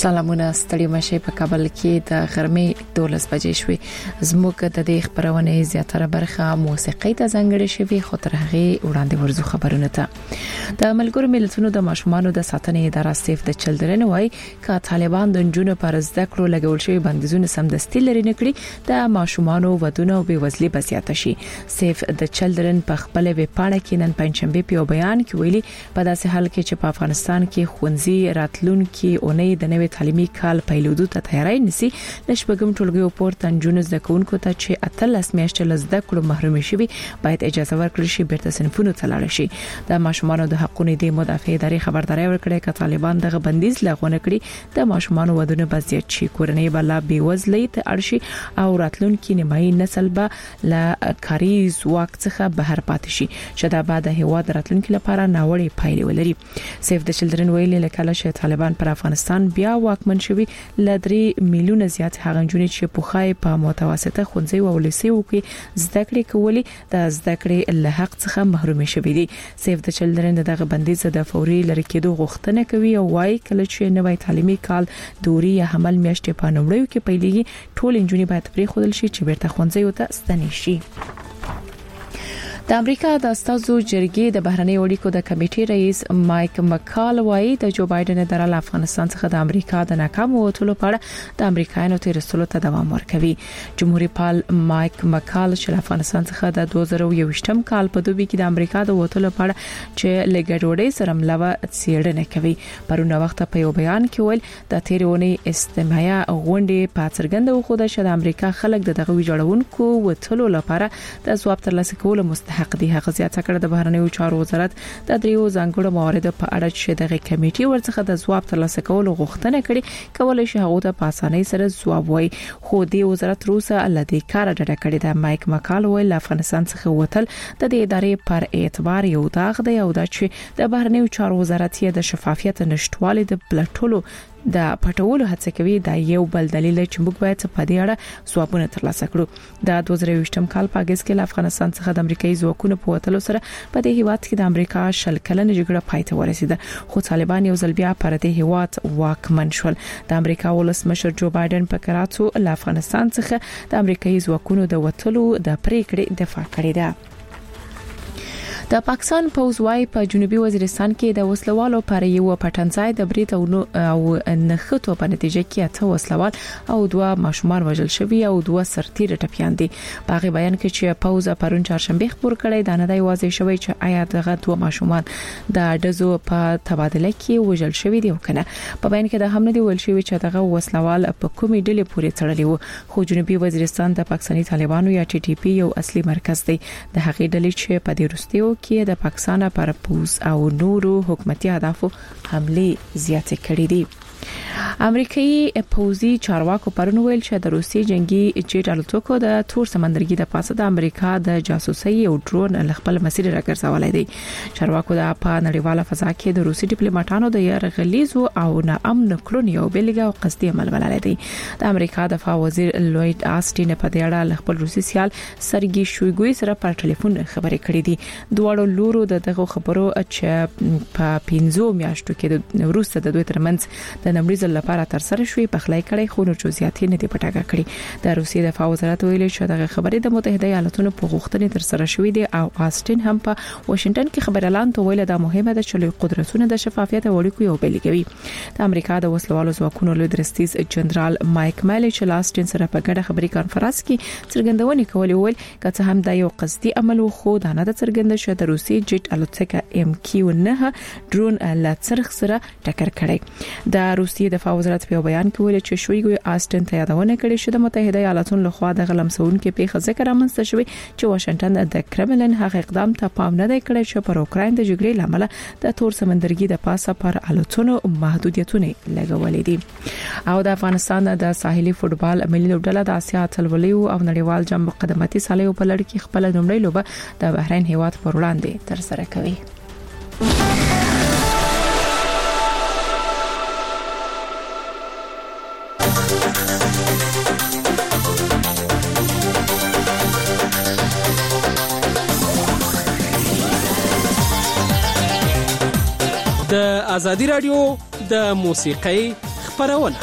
سلامونه ستړي مشه په کابل کې د غرمې 12 بجې شوې زموږ د دې خبرونه زیاتره برخه موسیقي ته ځانګړې شوې خو تر هغه وړاندې ورزو خبرونه ته د ملګرو ملتونو د ماشومانو د ساتنې اداره سیف د چلډرن وای ک طالبان د جنونو پر زده کړو لګول شوی بندیزونه سمدستي لري نکړي د ماشومانو ودونه او بېوزلي بسیاته شي سیف د چلډرن په خپل ویب پاڼه کې نن پنځشنبه په بیان کې ویلي په داسې حال کې چې په افغانستان کې خونځي راتلونکي اونۍ د نوي تعلیمي کال پیلودو ته تیاری نسی لشبګم ټولګي پورته انجونز د کوونکو ته چې اتلس میاشتې لزده کړو محروم شي باید اجازه ورکړي شي بیرته صنفونو ته لاړ شي د ماشومانو د حقوقو د مدافع ادارې خبرداري ورکړه چې طالبان دغه بندیز لغونه کړي د ماشومانو ودونه بزیات شي کورنۍ بلا بیوزلۍ ته ارشي او راتلونکي نیمایي نسل به لا کاری زواک څخه بهر پاتې شي شدا بعد هوا د راتلونکي لپاره ناوړي پایلې ولري سیف د چلډرن ویلي لکه چې طالبان پر افغانستان بیا واکمن شوی لدري میلیونه زیات هغه جونې چې پوخای په متوسطه خونځي او لسیو کې زده کړې کولې د زده کړې له حق څخه محروم شوی دي سیف د چلډرن دغه بندیز د فوري لری کېدو غوښتنه کوي او وايي کله چې نوې تعلیمي کال دوري یا حمل میاشتې په نومړیو کې پیلېږي ټول انجونې باید پرې خودل شي چې بیرته خونځي ته ستنې شي د امریکا د استازو جرګې د بهرنی اړیکو د کمیټې رئیس مایک مکال وایي د جو بایدن اداره افغانستان څخه د امریکا د ناکام وټولو په اړه د امریکایانو تیر رسولو ته دوام ورکوي جمهوریت پال مایک مکال چې افغانستان څخه د 2021م کال په دوبي کې د امریکا د وټولو په اړه چې لګډوډي سره ملوه څېړنه کوي پرونه وخت په یو بیان کې ویل د تیرونې استماعي غونډې په څرګنده وخوده چې د امریکا خلک دغه ویجاړونکو وټولو لپاره د ځواب ترلاسه کولو حق دی هغه زیاته کړ د بهرنیو چارو وزارت د دریو ځانګړو مواردو په اړه چې دغه کمیټې ورڅخه د ځواب ترلاسه کولو غوښتنه کړې کولای شي هغه ته په اسانۍ سره ځواب وایي خو د وزارت روسه الدی کار ډډه کړې د مایک مکال ویل افغانستان څخه وتل د دې ادارې پر اعتبار یو داغ دی او دا چې د بهرنیو چارو وزارت یې د شفافیت نشټوالي د پلټولو د پټولو هڅه کوي دا یو بل دلیل چې موږ باید په دې اړه ځوابونه ترلاسه کړو د 2020م کال په اگست کې افغانستان څخه د امریکایي ځواکونو په وټلو سره په دې هیواد کې د امریکا شل کلنه جګړه پای ته ورسیده خو طالبان یو ځل بیا پر دې هیواد واکمن شول د امریکا ولسمشر جو بایدن په کراتو له افغانستان څخه د امریکایي ځواکونو د وټلو د پریکړې دفاع کړې ده د پاکستان پوز وايي په جنوبي وزیرستان کې د وسلوالو پر یو پټنځای د بریټ او نخښتو په نتیجه کې اته وسلوال او دوه ماشومان وژل شوي او دوه سرتیره ټپيان دي په هغه بیان کې چې پوز پرون چهارشنبه خبر کړی دا نه دی واضح شوی چې آیا دغه دوه ماشومان د دزو په تبادله کې وژل شوي دي او کنه په بیان کې د هم نه دی ویل شوی چې دغه وسلوال په کومې ډلې پورې تړلي وو خو جنوبي وزیرستان د پاکستاني طالبانو یا ټي ټي پی یو اصلي مرکز دی د هغې ډلې چې په دې وروستیو کې د پاکستان پر پوز او نورو حکومتي اهدافو حمله زیاته کړې دي امریکایي پوزي چارواکو پرون ویل چې د روسي جنگي جیټ الوتکو د تور سمندرګي د پاسه د امریکا د جاسوسي او ډرون خپل مسیر راګرځولای دی چارواکو د په نړیواله فضا کې د روسي ډیپلوماټانو د یرغلیزو او ناامن کړنو یو بلګه او قصدي عمل ولای دی د امریکا دفاع وزیر لوید آسټین په دې اړه خپل روسي سیال سرګي شویګوي سره په ټلیفون خبرې کړې دي دوه لورو دغه خبرو چې په 15 میاشتو کې د روسي د دوی ترمنځ د نمبرز لپاره تر سره شوی پخلای کړي خو نو جزئیات نه دی پټاګه کړي د روسیې دفاع وزارت ویلي چې دغه خبرې د متحده ایالاتونو په غوښتنې تر سره شوې دي او آسټین هم په واشنگټن کې خبر اعلان ته ویل دا مهمه ده چې قدرتونه د شفافیت او اړیکو یو بلګوي د امریکا د وسلوالو ځواکونو له درستیز جنرال مایک مالی چې لاستین سره په ګډه خبري کانفرنس کې څرګندونې کولې ویل که هم دا یو قصدي عمل خو دا نه د څرګند شو د روسي جیټ الوتکه ام کیو 9 ډرون له څرخ سره ټکر کړی د روسي دفاع وزارت په بیان کې ویل چې شویګوي آسټن ته یادونه کړې چې د متحده ایالاتونو لخوا د غلمسون کې پیښه ذکر رامنځته شوی چې واشنگټن د کرملن هغه اقدام ته پام نه دی کړی چې پر اوکراین د جګړې لامل د تور سمندرګي د پاسه پر الوتنو محدودیتونه لګولې دي او د افغانستان د ساحلي فوتبال ملي لوبډله د اسیا اتلولیو او نړیوال جام مقدمتي سالیو په لړ کې خپل نومړی لوبه د بحرین هیواد پر وړاندې تر سره کوي د ازادي رادیو د موسیقۍ خبرونه.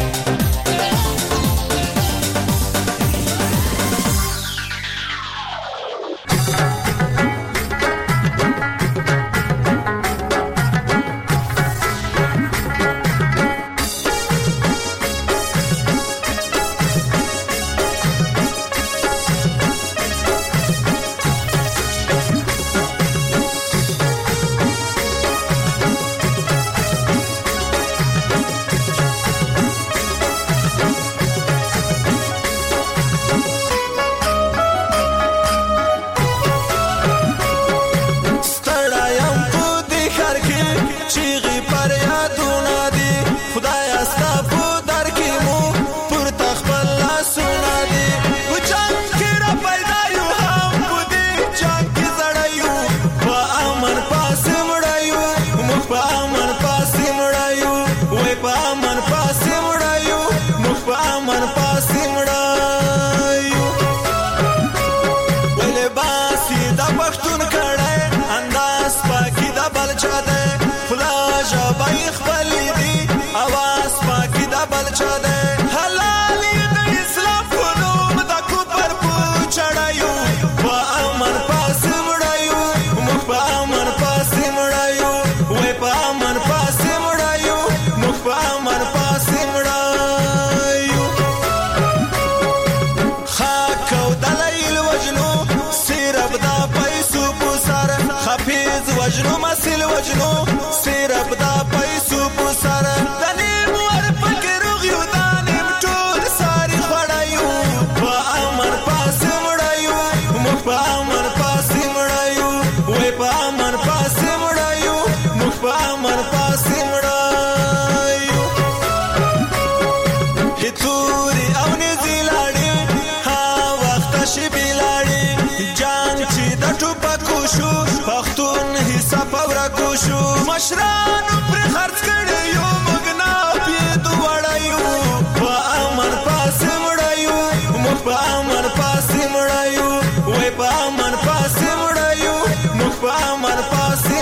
مشرانو پر خرڅ کړي یو موږ نه پیډو وړایو په امن پاسې مړایو موږ په امن پاسې مړایو وای په امن پاسې مړایو موږ په امن پاسې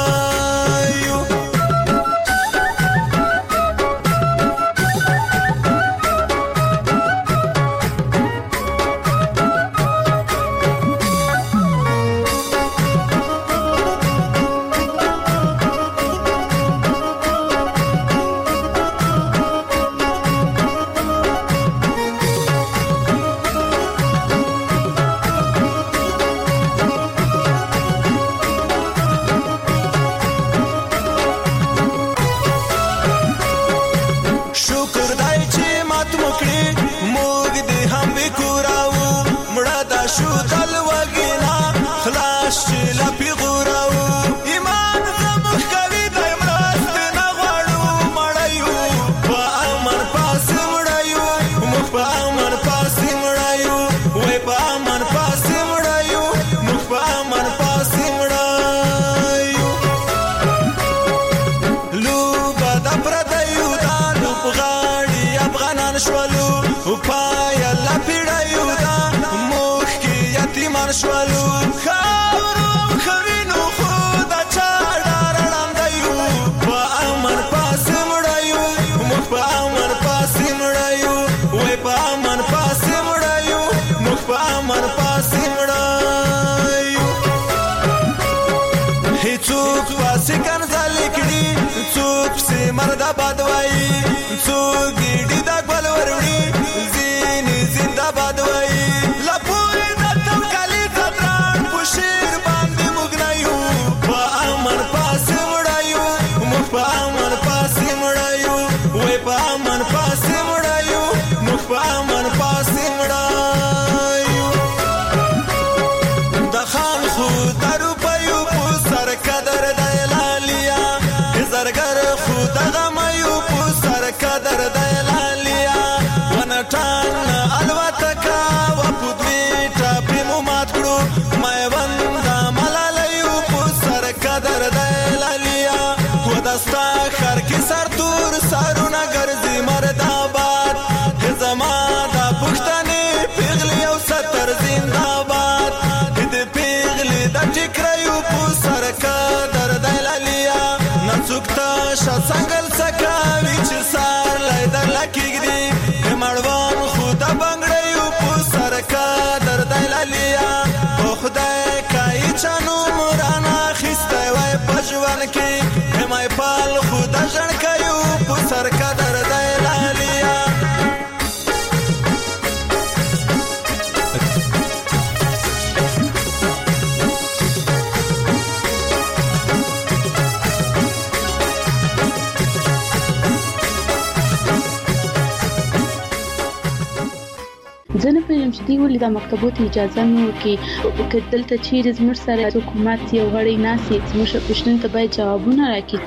مړایو. شوالو خاورو خوینو خود چاړه رړاندایو په امن پاسې مړایو موږ په امن پاسې مړایو وای په امن پاسې مړایو موږ په امن پاسې مړایو. هیڅوک پاسې کنځل کړي څوک سي مرد باد وای څوک ګډي د ګل وروړي زینې زنده باد وای شیر باندې مګنایو په امن پاسې مړایو موږ په امن پاسې مړایو وای په امن پاسې مړایو موږ په امن پاسې مړایو. د خان خو درو پيو په سر قدر د لالیا زرګر خو دغه ميو په سر قدر د لالیا ونټان الوتکا و په دوی ټاپې مو مات کړو دستا خر کی سر دور سرونه ګرځي مرد آباد زما دا پښتنې پیغلی او ستر زنده‌باد دې پیغلی د ټکریو په سر قدر د لالیا نڅوکتا ش څنګل سکاوي چې سار لالیا او خدای کای چانو مرانا خسته وای پجوان کې همای پال خدا جن کایو پسر قدر دای لالیا زنه پېژم چې دی ولې د مکتبونو اجازه نه ورکړي دلته چیرې زموږ سره حکومت یو غړی ناسي زموږ پښتنو ته باید جوابونه راکړي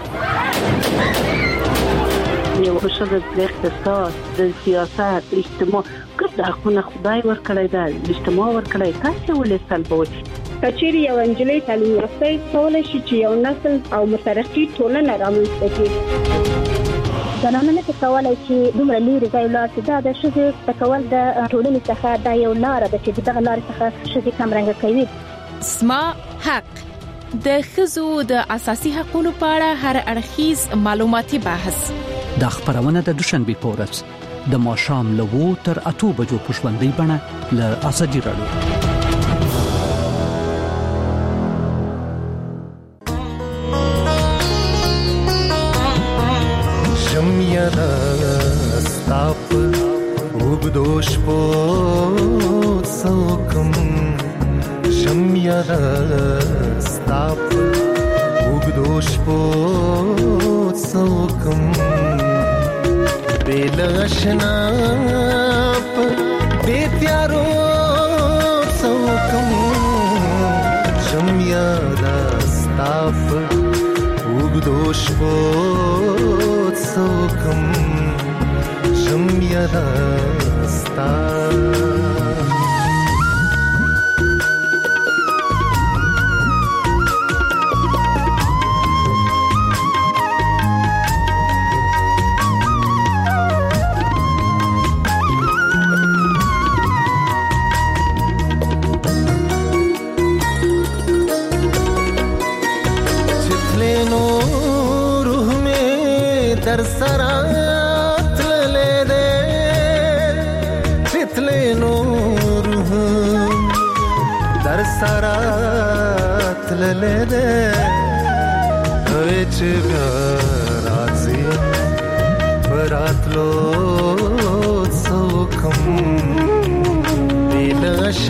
یو شغل د اقتصاد د سیاست اجتماع ګرد حقونه خدای ورکړی دا اجتماع ورکړی تاسو ولې سلبوي کچېری یو انجلۍ تعلیم یافته کولای شي چې یو نسل او مترقي ټولنه رامنځته کړي زنانه نه کولای شي دومره لري ځای لاړ شي دا د ښځې تکول د ټولنې څخه دا یو لار ده چې دغه لار څخه ښځې کم رنګ کوي اسما حق د ښځو د اساسي حقوقو په اړه هر اړخیز معلوماتي بحث د خبرونه د دوشنبه په ورځ د ماښام له 2 تر 8 بجو په ژوندۍ بڼه له ازادي رادیو ستاپ وګدوش په څوکم شمیا ستاپ وګدوش په څوکم بلاشنا په پیارو څوکم شمیا ستاپ وګدوش په څوکم شمیا ستا چتلینو روح میں در سرات لے دے چتلینو روح در سرات لے دے وچ رازی برات لو سوکم دل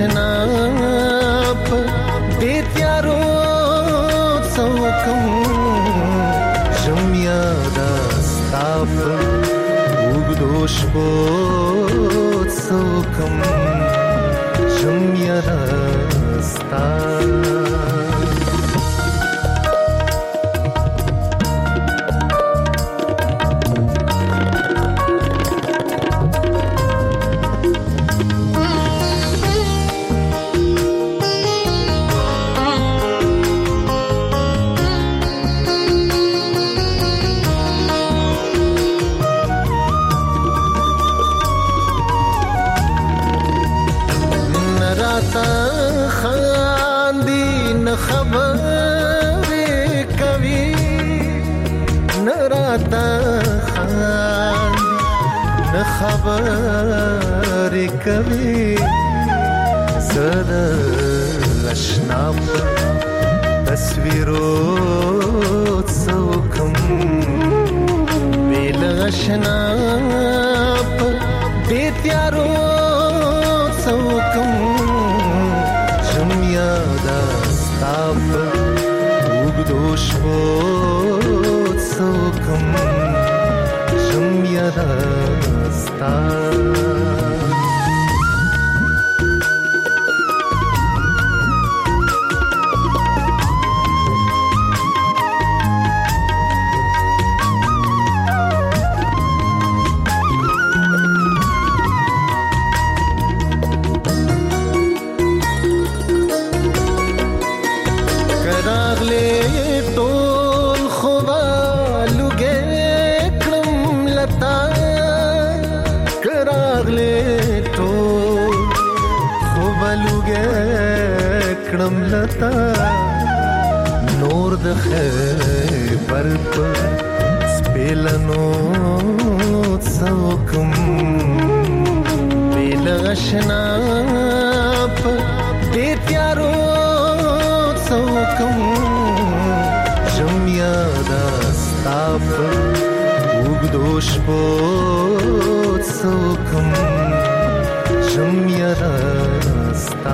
اشناپ بیتیارو سوکم شمیا دستاپ وګدوش په سوکم شمیا دستاپ خبر کبھی زد لشناپ تصویرو سوکم بیل اشناپ بیتیارو سوکم شمیا دستاپ وګدوش په سوکم شمیا دستا نور د خیبر پر سپیلنو څوکم بیل اشنا په ډېر تیارو څوکم ژم یاده ستا پر اوږدو شپو څوکم ژم یاده ستا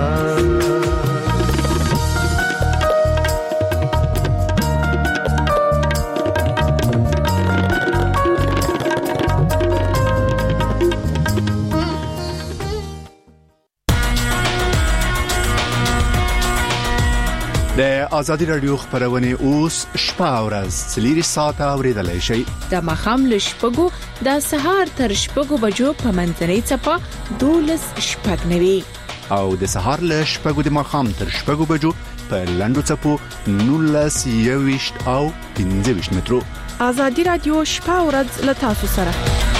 د ازادي رادیو خبرونه اوس شپه او ورځ 3 ساعته اوریدلای شئ. د مخام له شپږو د سهار تر شپږو بجو په منځنۍ چپه 12:09 او د سهار له شپږو د مخام تر شپږو بجو په لندو چپو 19:20 او 15 مترو. ازادي رادیو شپه او ورځ له تاسو سره.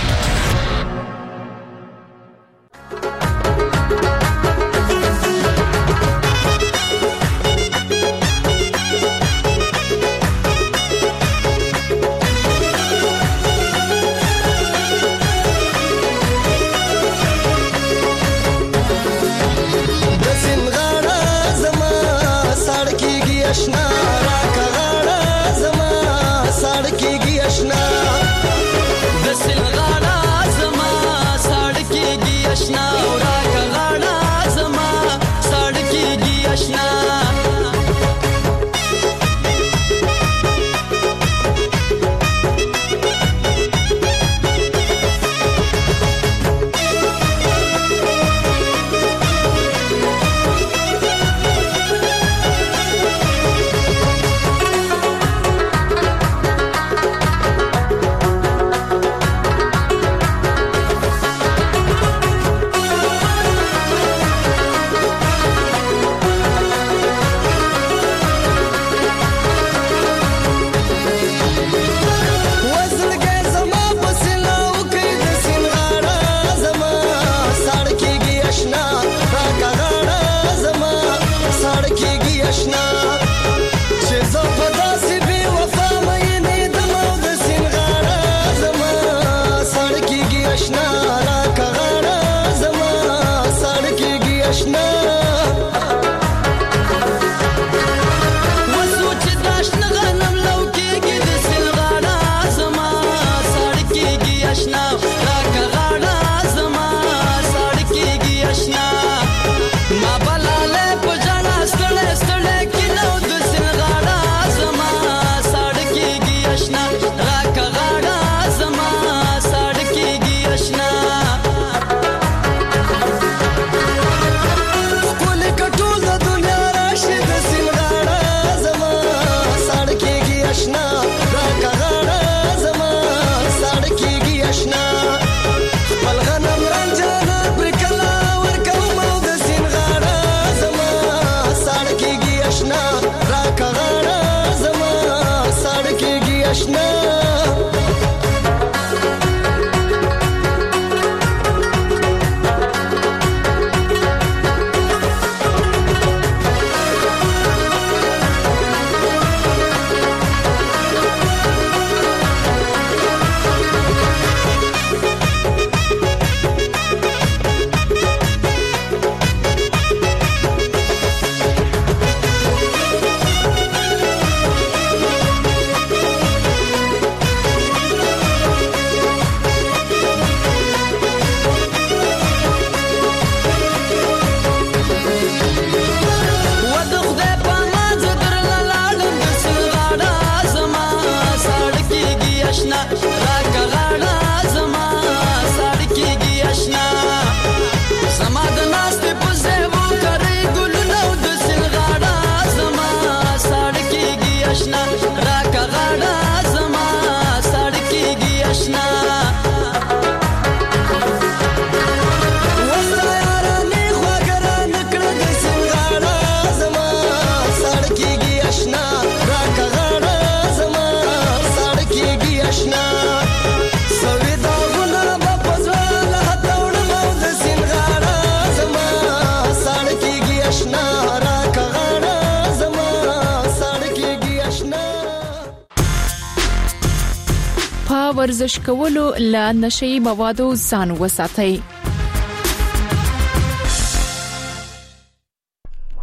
ورزش کولو له نشئی موادو ځان وساتئ.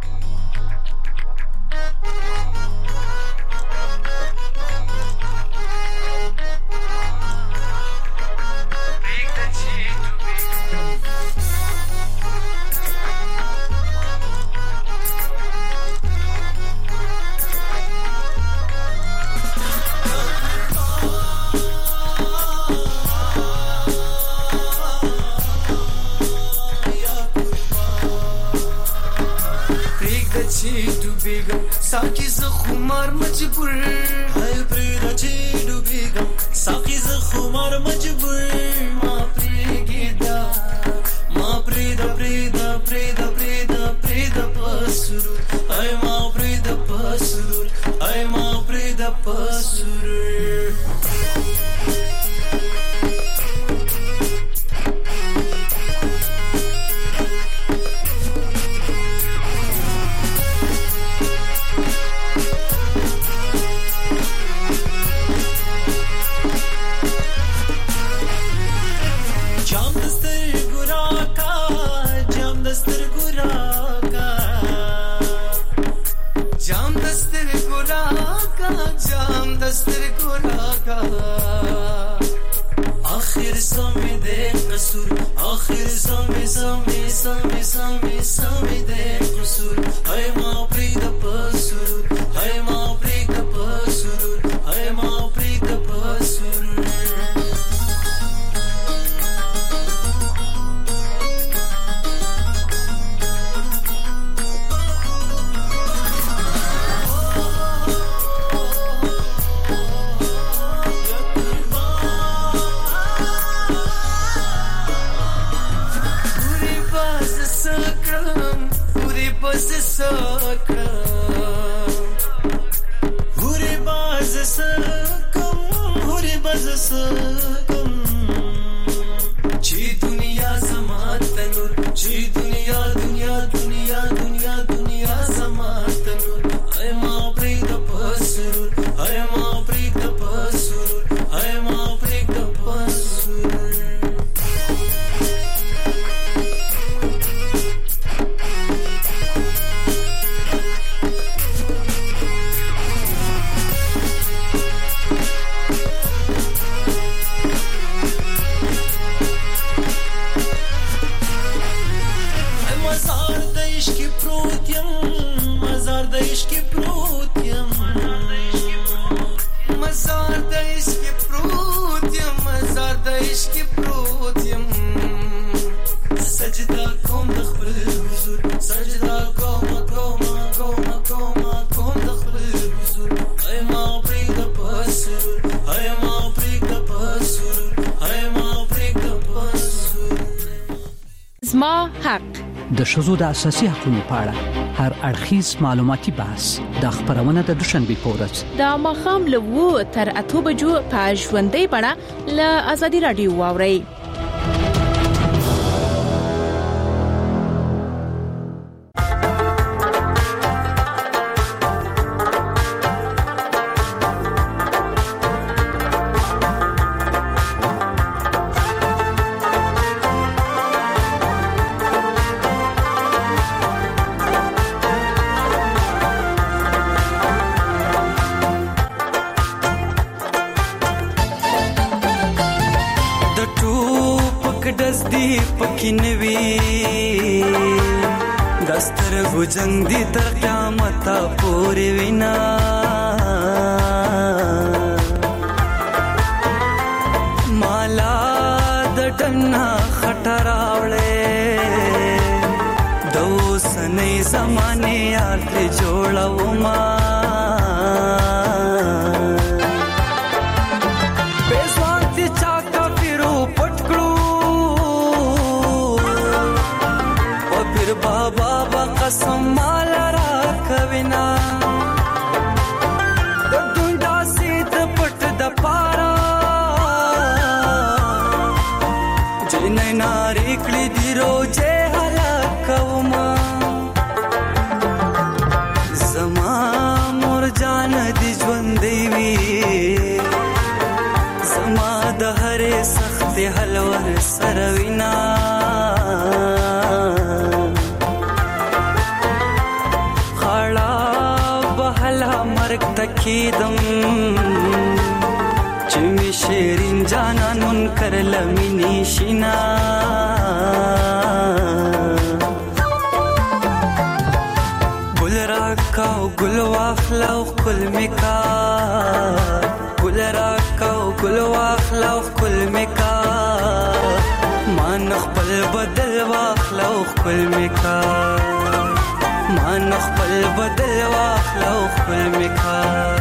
डुबेगा साकी ज खुमार मजबूर हाय प्रेदा ची डुबेगा साकी ज खुमार मजबूर मा प्रेगेदा मा प्रेदा प्रेदा प्रेदा प्रेदा प्रेदा पसुर हाय मा प्रेदा पसुर हाय मा प्रेदा पसुर जाम दस्तर गुराका आखिर समय दे कसूर आखिर समय समय समय समय समय दे कसूर हाय माँ प्रीत पसुर हाय माँ प्रीत पसुर हाय माँ प्रीत पसुर ची दुनिया समात नूर ची दुनिया दुनिया दुनिया दुनिया दुनिया समात नूर हाय माँ प्रीत पसुर हाय माँ प्रीत पसुर हाय माँ प्रीत पसुर सजदा कौम दखल हुजूर सजदा कौम कौम कौम कौम कौम दखल हुजूर हाय माँ प्रीत पसुर हाय माँ प्रीत पसुर हाय माँ प्रीत पसुर زما حق د ښځو د اساسي حقوقو په اړه هر اړخیز معلوماتي بحث د خبرونه د دوشنبه په ورځ د ماښام له 2 تر 8 بجو په ژوندۍ بڼه له ازادي رادیو واوري जंग दी तर क़यामत पूरी विना माला दटना खटरावले दो सने ज़माने यार ते जोड़ा उमा बेस्वाती चाका फिरो पटकड़ू और फिर बाबा कसम माला राखविना दुंडा सीत पट द पारा जिन नारी कली दिरो जे हलाकवमा जमा मोर जान दी ژوندېوي زما د هرې سخت حلور سروینا تکیدم چې می شیرین جانان منکر لمینی شینا ګل راکاو ګل واخلاو خپل میکا ګل راکاو ګل واخلاو خپل میکا مان خپل بدل واخلاو خپل میکا مان خپل بدل واخلو خپل میکا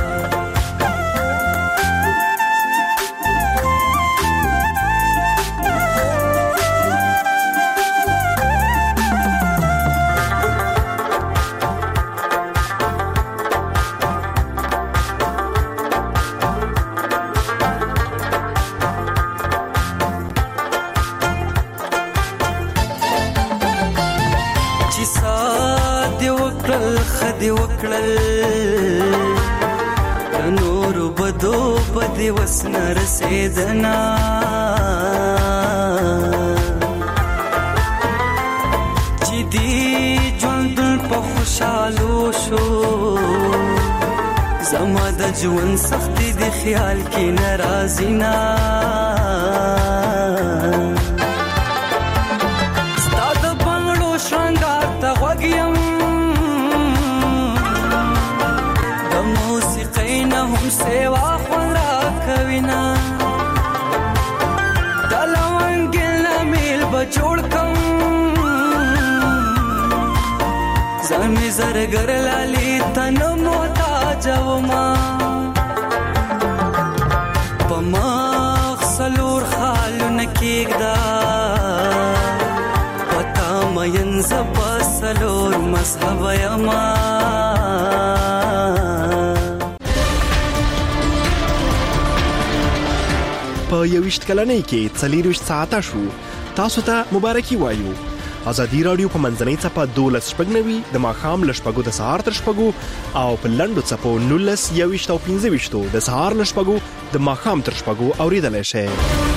خدي وکړل نور بدو بدي وسن رسیدنا چې دې ژوند په خوشالو شو زما د ژوند سختي د خیال کې ناراضي نا ستاد بنگلو شنګار ته وګیم هم سیوا خون را کوینا دلوانگل نمیل بچوڑ کم زمی زرگر لالی تن محتاج وما پماغ سلور خالو نکیگ دا پتا مین زبا سلور مذہب یما په 21 کلنۍ کې 40 ساعته شو تاسو ته مبارکي وایو ازادي رادیو په منځنۍ صفه 12 د ماخام لشپګو د سهار تر شپګو او په لندو صفو 19 21 او 15 د سهار لشپګو د ماخام تر شپګو اوریدلای شئ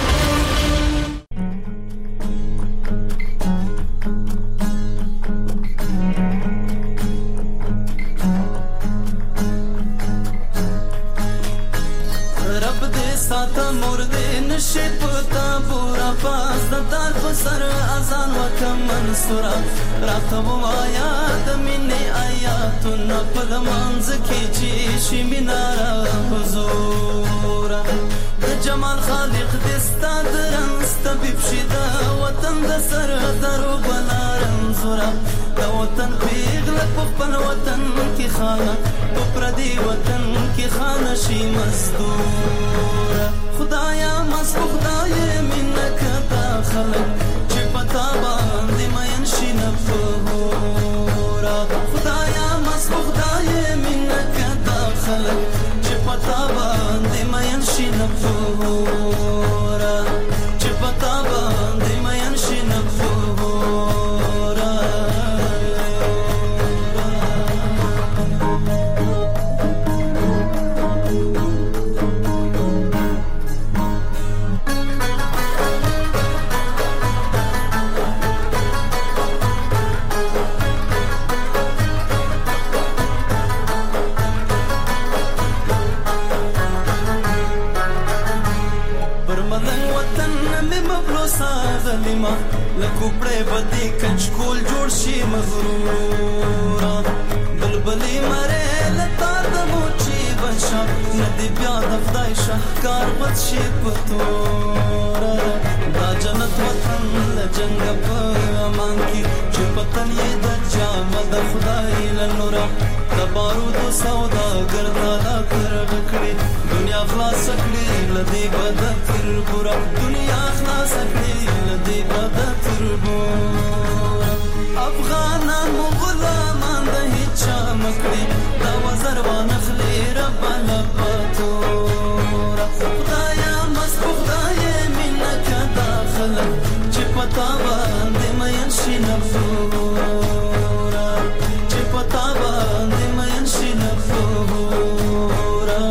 راته وایا د مینې آیاتونه په لمانځ کې چې شي میناره حضور د جمال خالق دې ستا د رنځ طبیب شي د وطن د سر درو بلا رنځوره د وطن پیغله په خپل وطن کې خانه په پردي وطن کې خانه شي مزدوره خدایا مسخ خدای مینه کتا خلک چې پتا باندې مین شي نفورا خدایا مسخ خدای مینه کتا خلک چې پتا باندې مین شي نفورا چې پتا باندې مین شي نفورا لکوپړې بدی کچکول جوړ شي مغرورا بلبلې مره لتا د موچی بشا ندی بیا د خدای شهکار بد شي پتورا دا جنت وطن له جنگ په امان کې چې پتن یې د جامه د خدای له نور د بارود سودا ګرځاله کړکړې دنیا خلاص کړې لدی بد تر پورا دنیا خلاص کړې لدی بد تر پورا افغانان غلامان د هیڅ مکړې دا وزر ونخلې رب لپتورا خدایا مسخ خدای مینه کدا خلک چې پتا باندې مین شي نفورا چې پتا باندې مین شي نفورا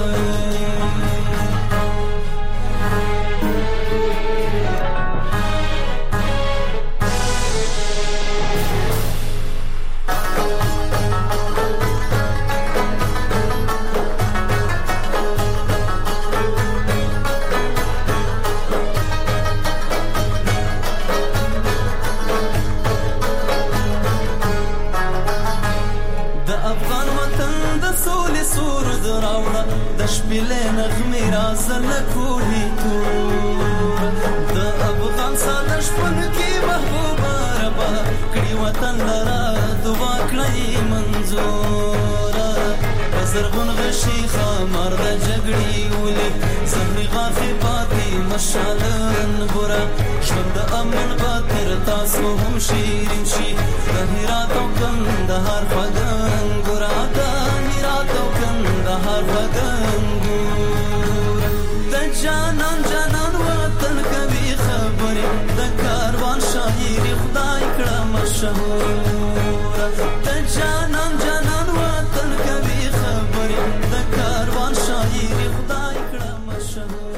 شپېلې نغمې رازل کوهي تور د افغان ساده شپن کې محبوبه ربا کړي وطن لرا دعا کړی منظور زرغون غشي خمر د جګړې ولي زهري غافي پاتې مشالن ګورا ژوند امن باتر تاسو هم شیرین شي د هرات او کندهار فغان ګورا د هرات او کندهار فغان ګور د جانان جانان وطن کوي خبره د کاروان شاعر خدای کړه مشهور د جانان جانان وطن کوي د کاروان شاعر خدای کړه مشهور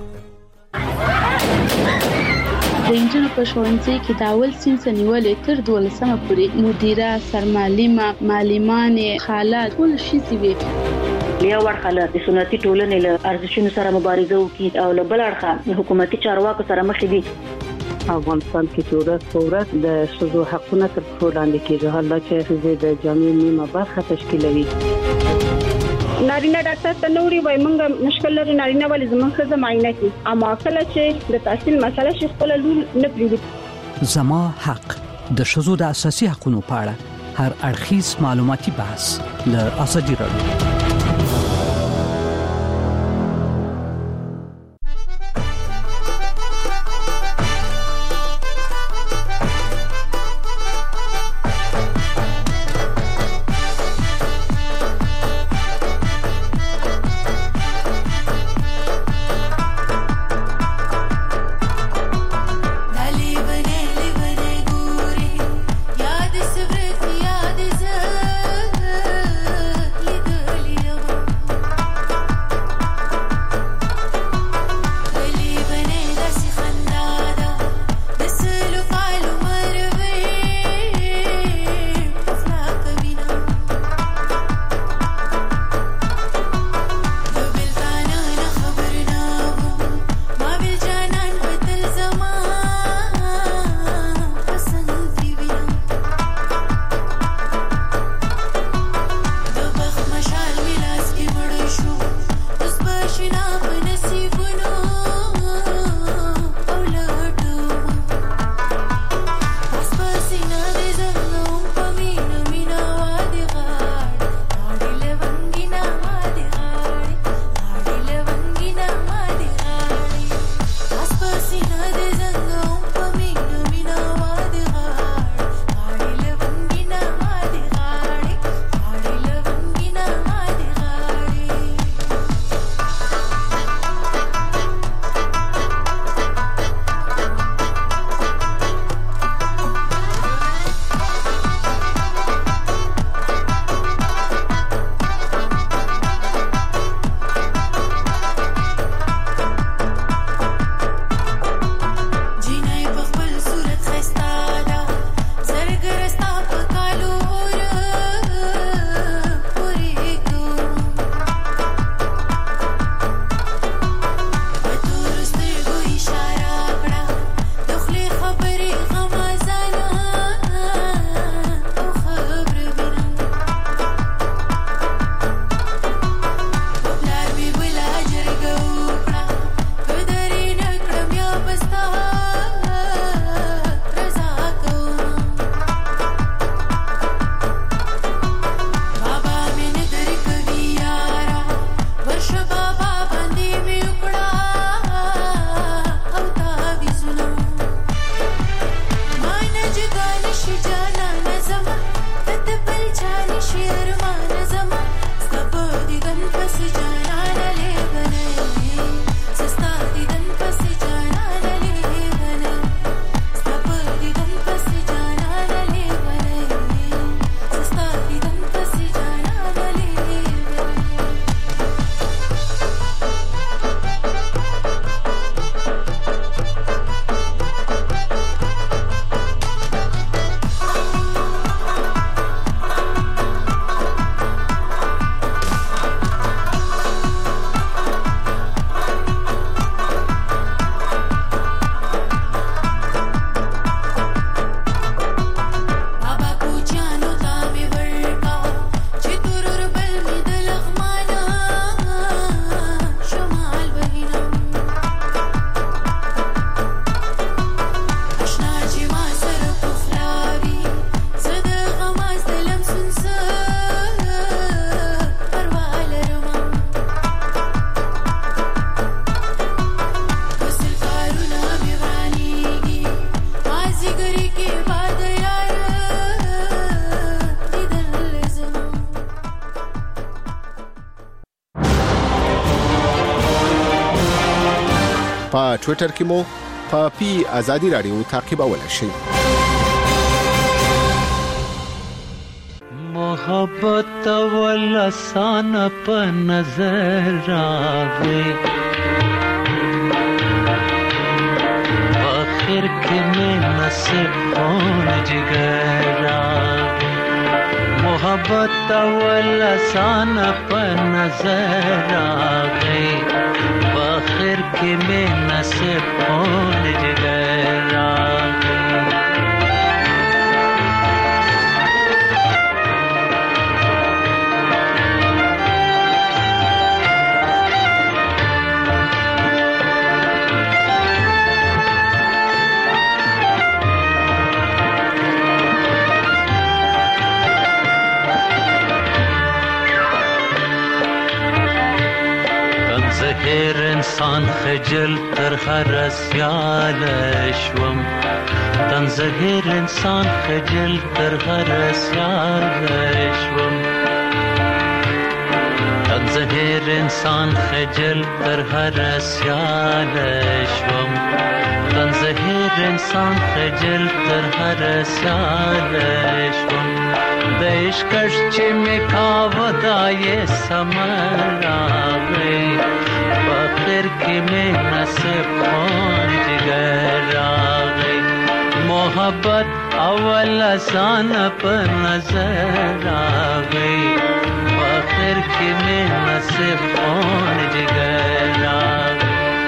د انجنونو په ښوونځي کې د اول صنف نیولې تر 12مه پورې مدیره سرمعلمه معلمانې خالات ټول شي وي بیا ورخاله د سنتي ټولنې له ارزښتونو سره مبارزه وکړي او له بل اړخه حکومتي چارواکو سره مخ دي. افغانستان کې چې ورځ په ورځ د ښځو حقونه تر پښو لاندې کېږي، حالات چې ښځې د جامعې نیمه برخه تشکیلوي. نارینه ډاکټر ته نوري وای مونږ مشکل لري نارینه ولې زموږ ښځه معاینه کوي، اما کله چې د تحصیل مسله شي خپل لور نه پریږدي. زما حق د ښځو د اساسي حقوقو په اړه هر اړخیز معلوماتي بحث له ازادي راډیو. याद په ټوئیټر کې مو په پی آزادی رادیو تعقیبولای شئ. محبت ولسان په نظر راغی آخر کې مې نصیب خون جگر راغی محبت ولسان په نظر راغی آخر کې مې نصیب خون جگر راغی هر انسان خجل تر هر سیال شوم تنزهر انسان خجل تر هر سیال شوم تنزهر انسان خجل تر هر سیال شوم تنزهر انسان خجل تر هر سیال شوم د عشقش چې می کاوه دای سمر راغی آخر کې مې نصیب خون جگر راغی محبت اول آسان په نظر راغی آخر کې مې نصیب خون جگر راغی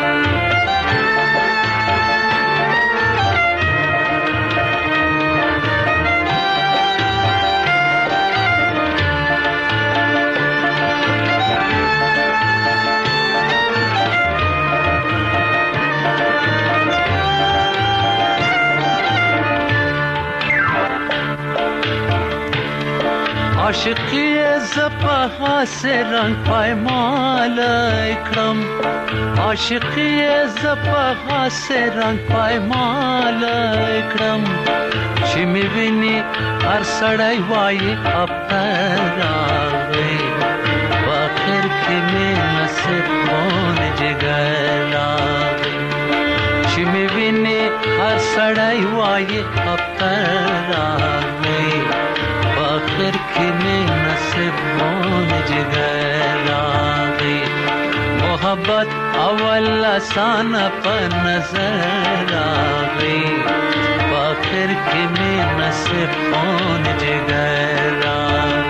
عاشقی زپا سے رنگ پایمال اکرم عاشقی زپا سے رنگ پایمال اکرم چې می ویني هر سړی وایي اپتر راغی آخر کې مې نصیب خون جگر راغی چې می ویني هر سړی وایي اپتر راغی آخر کې مې نصیب خون جگر راغی محبت اول آسان په نظر راغی آخر کې مې نصیب خون جگر راغی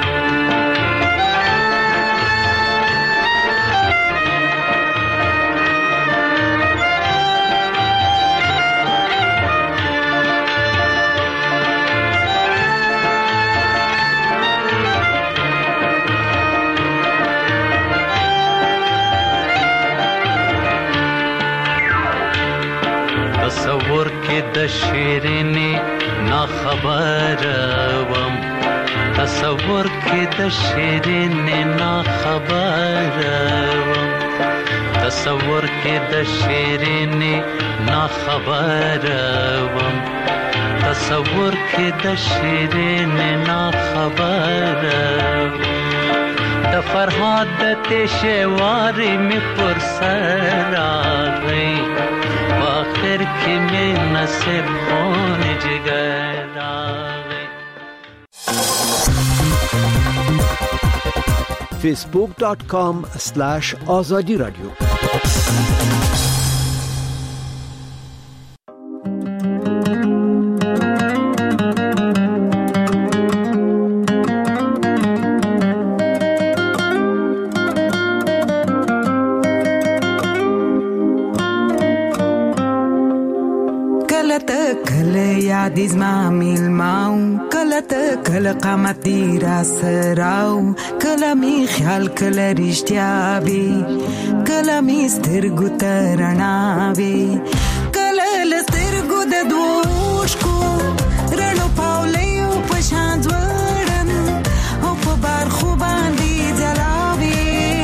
تصور کې د شیرینې نا خبر وم تصور کې د شیرینې نا خبر وم تصور کې د شیرینې نا خبر وم تصور کې د شیرینې نا خبر د فرهاد د تشواري می پر سر راغی آخر کې مې نصیب خون جگر راغی facebook.com/azadi radio دیز ما میل ماو کلت کل قامتی را سراو کلمی خیال کل رشتیا بی کلمی سترگو ترنا بی کل لسترگو د دوش کو رنو پاولیو پشاند ورن او په بار خو باندې جلابی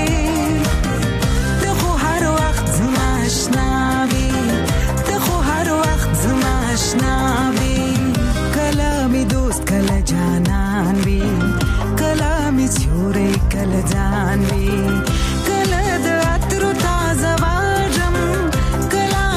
دخو هر وقت زماشنا بی دخو هر وقت زماشنا بی کلامی دوست کلا جانان بی کلامی چوری کلا جان بی کلا د عطر تازه واجم کلا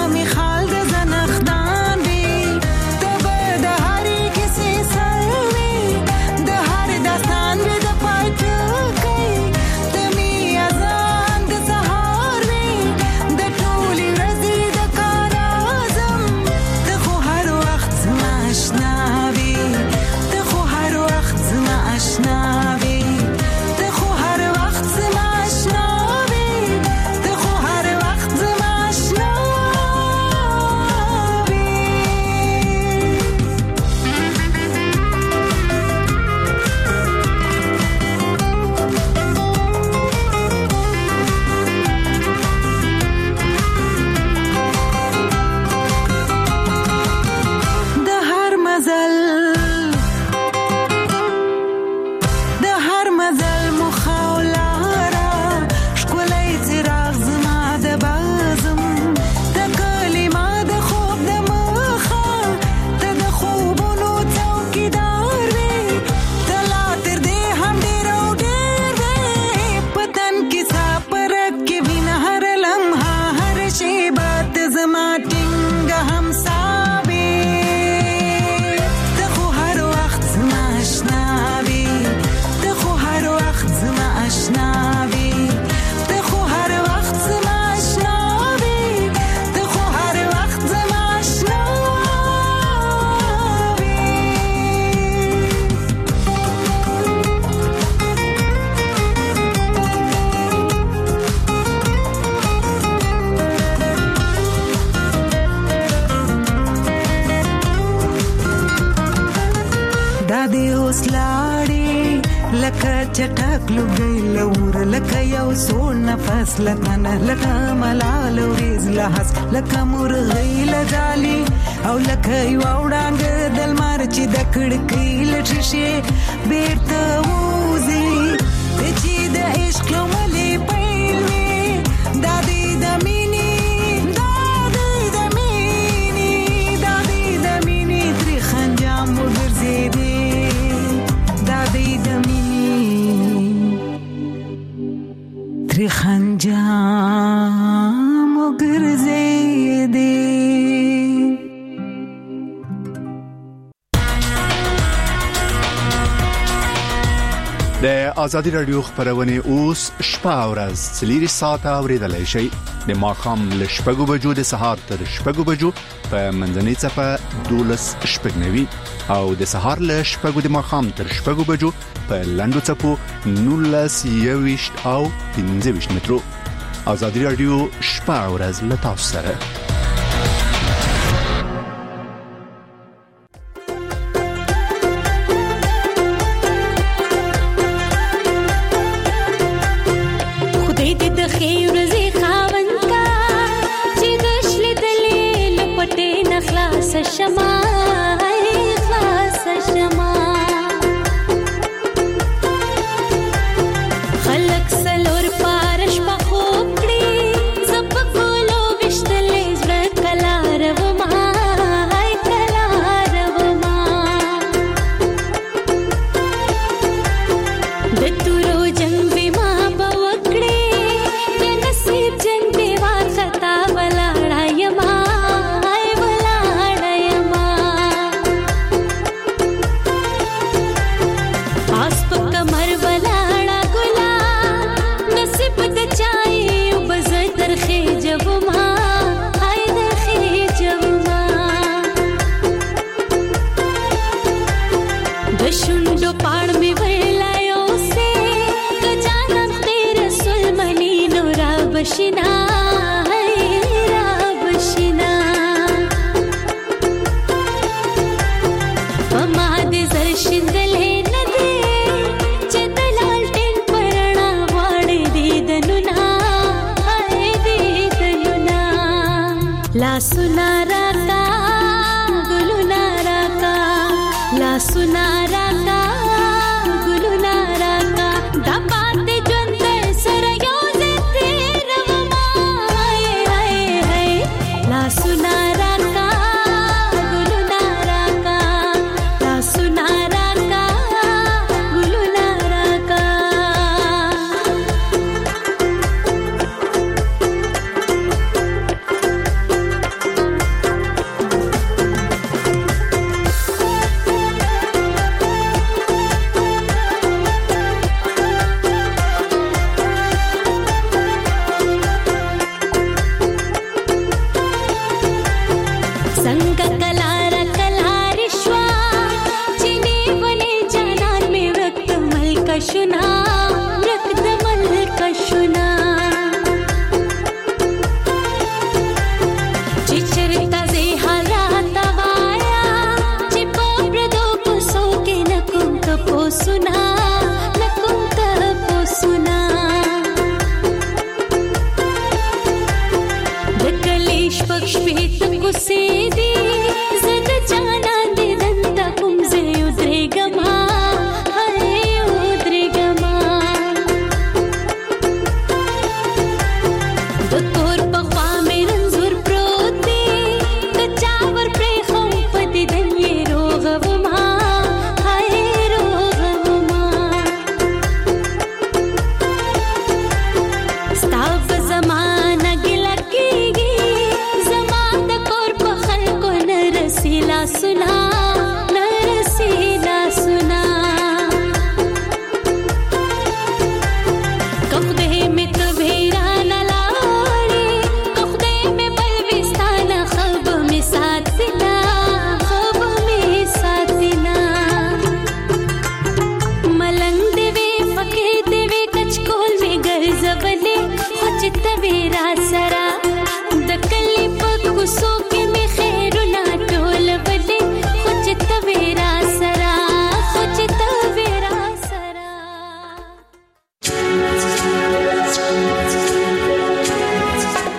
چټک لګي لور لکه یو سوړ نفس لکنه لکه ملال ورز لحس لکه مرغی لجالي او لکه یو وړاندې دل مار چې د کړکۍ لټشي بیرته وځي چې د عشق لوملې پیلوي د دې د مینې د مینې د مینې تر خنجام وګرځېدې د دې د تر خنجام وګرځېدې. د ازادي رادیو خبرونه اوس شپه او ورځ 3 ساعته اوریدلای شئ د ماخام له شپږو بجو د سهار تر شپږو بجو په منځنۍ چپه 12 شپږنوي او د سهار له شپږو د ماخام تر شپږو بجو په لندو چپو 19 او 15 مترو. ازادي رادیو شپه او ورځ له تاسو سره.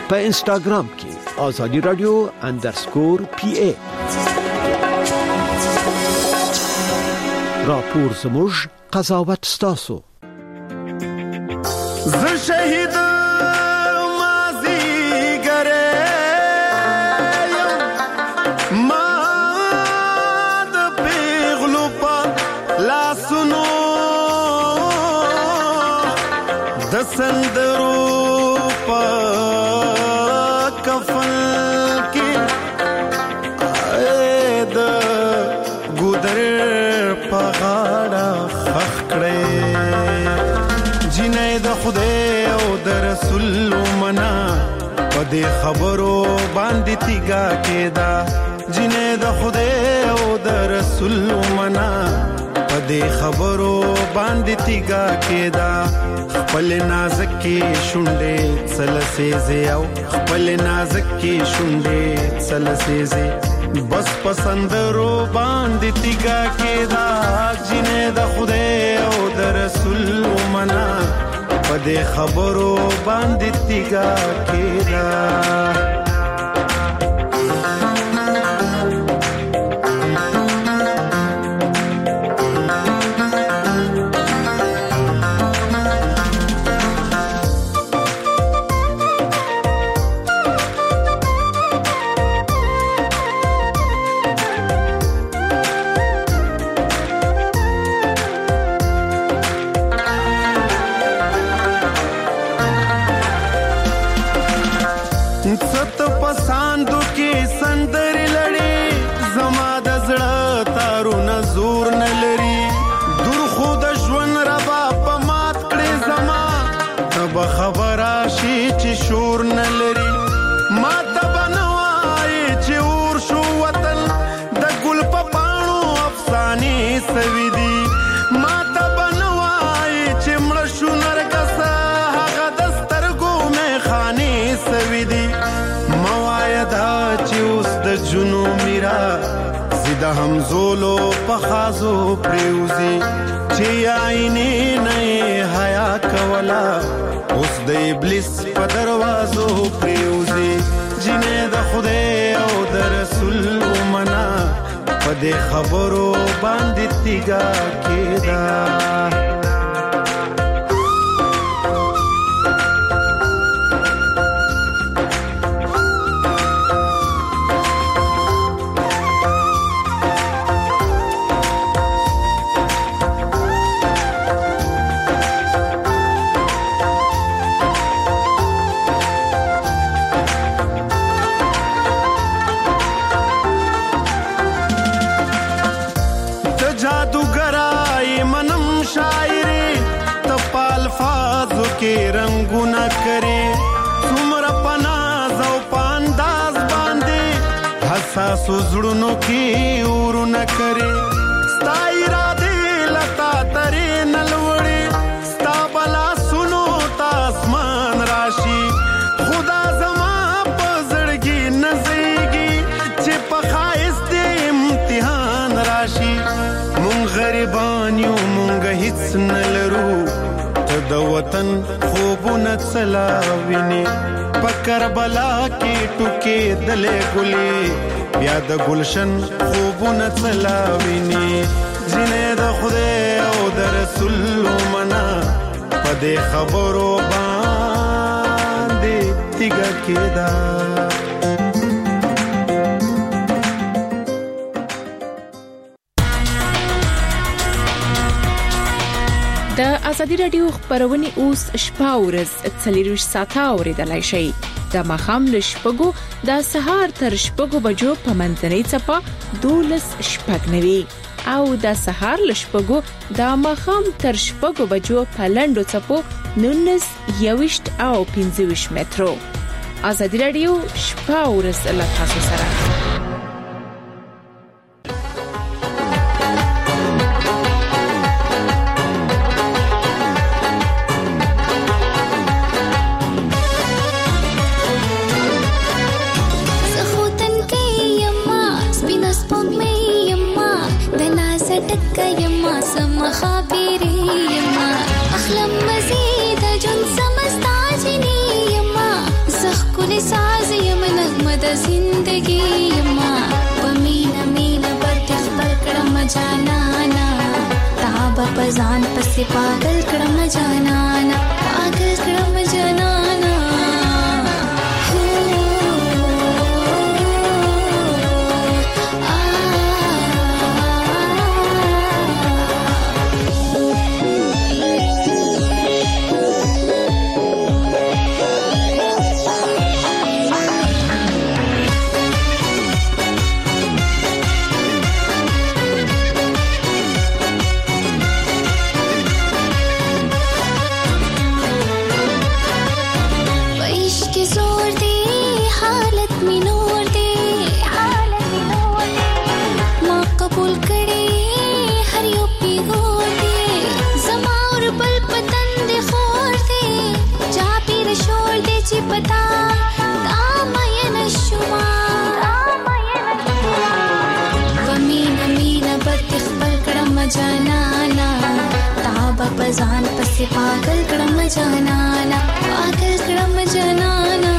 په انستګرام کې آزادی رادیو _PA. راپور زموږ قضاوت ستاسو. ز شهید مازی ګره ما د پیغلو په لاسونو د سندرو په کفن کې د ګودر په غاړه خخ کړې جنې د خدای او د رسول منا په دې خبرو باندې تیګه کېدا جنې د خدای او د رسول منا په دې خبرو باندې تیګه کېدا خپل نازکې شونډې سلسېزې او خپل نازکې شونډې سلسېزې بس پسندرو باندې تیګه کېدا جنې د خدای او د رسول منا په دې خبرو باندې تیګه کېدا ست پساندو کې سندري لړې زما د زړه تارونه زور نه لري دور خود ژوند ربا په مات کړې زما تب خبره شي چې شور نه لري ما تب نوای چې اور شو وطن د ګل په پاڼو افسانې سوي دي ما تب نوای چې مړ شو نرګس هغه د سترګو مې خانې سوي دي موایدا چې اوس د جنو میرا زیدا همزولو پخازو پریوزی چې آینه نه حیا کولا اوس د ابلیس په دروازو پریوزی جنې د خدای او د رسول منا په دې خبرو باندې تیګه کېدا کې رنگونه کرے څومره پناز او پانداز باندې حساس زړونو کې ورونه کرے ستا اراده لتا ترې نلوړې ستا بلا سنو تا اسمان راشي خدا زما په زړګي نزيږي چې په خایست امتحان راشي مونږ غریبان یو مونږ هیڅ نلرو د وطن خوبونه څلاوینه په کربلا کې ټوکې دلې ګلې بیا د گلشن خوبونه څلاوینه جنې د خدای او د رسول منا په دې خبرو باندې تیګه کېدا د ازادي رادیو خبرونه اوس شپه ورځ 24 ساعته اوریدلای شئ د مخام لشپګو د سهار تر شپګو بجو په منځنۍ چپه 12 شپږنوي او د سهار لشپګو د مخام تر شپګو بجو په لندو چپو 19 21 او 25 مترو ازادي رادیو شپه ورځ له تاسو سره پزان پسې پاگل کړم جانانا پاگل کړم جانانا पता दामयन शुमा बमीन मीन बत्ती खबर कड़म जनाना ताब पजान पसे पागल कड़म जनाना पागल कड़म जनाना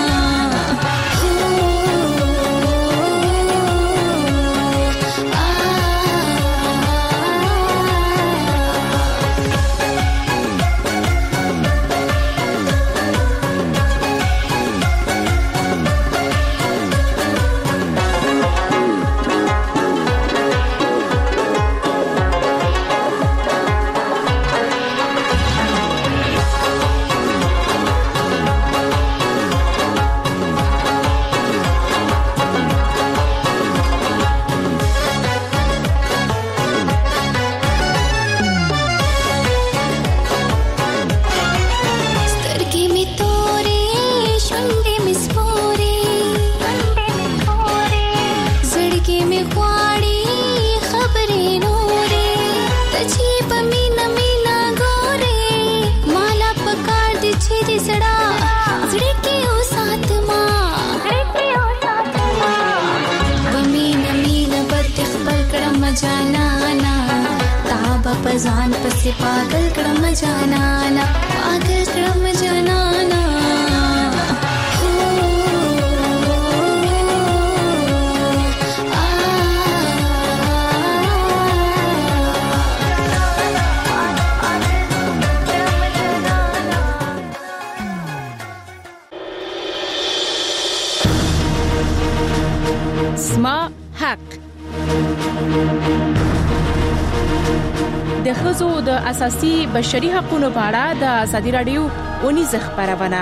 पजान पसे पागल कड़म जनाना पागल कड़म जनाना زما حق د ښځو د اساسي بشري حقوقو په اړه د ازادي رادیو اونیز خبرونه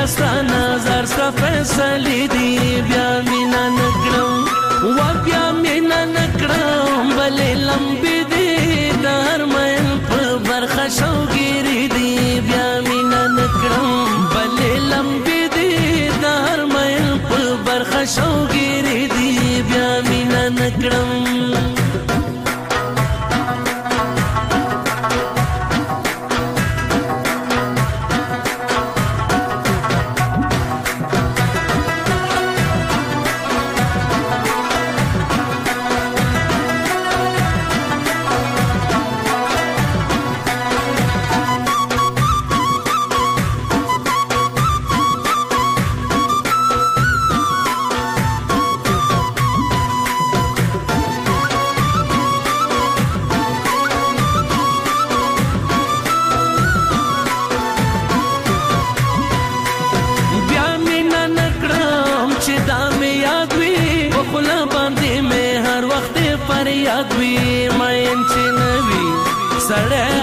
ستا نظر ستا فیصلې دي بیا مینا نکړم و بیا مینا نکړم بلې لمبې دي د هر مین په برخه شوګیرې دي بیا مینا نکړم بلې لمبې دي د هر مین په برخه شوګیرې دي بیا مینا نکړم یاد وی مین چې نوی سړی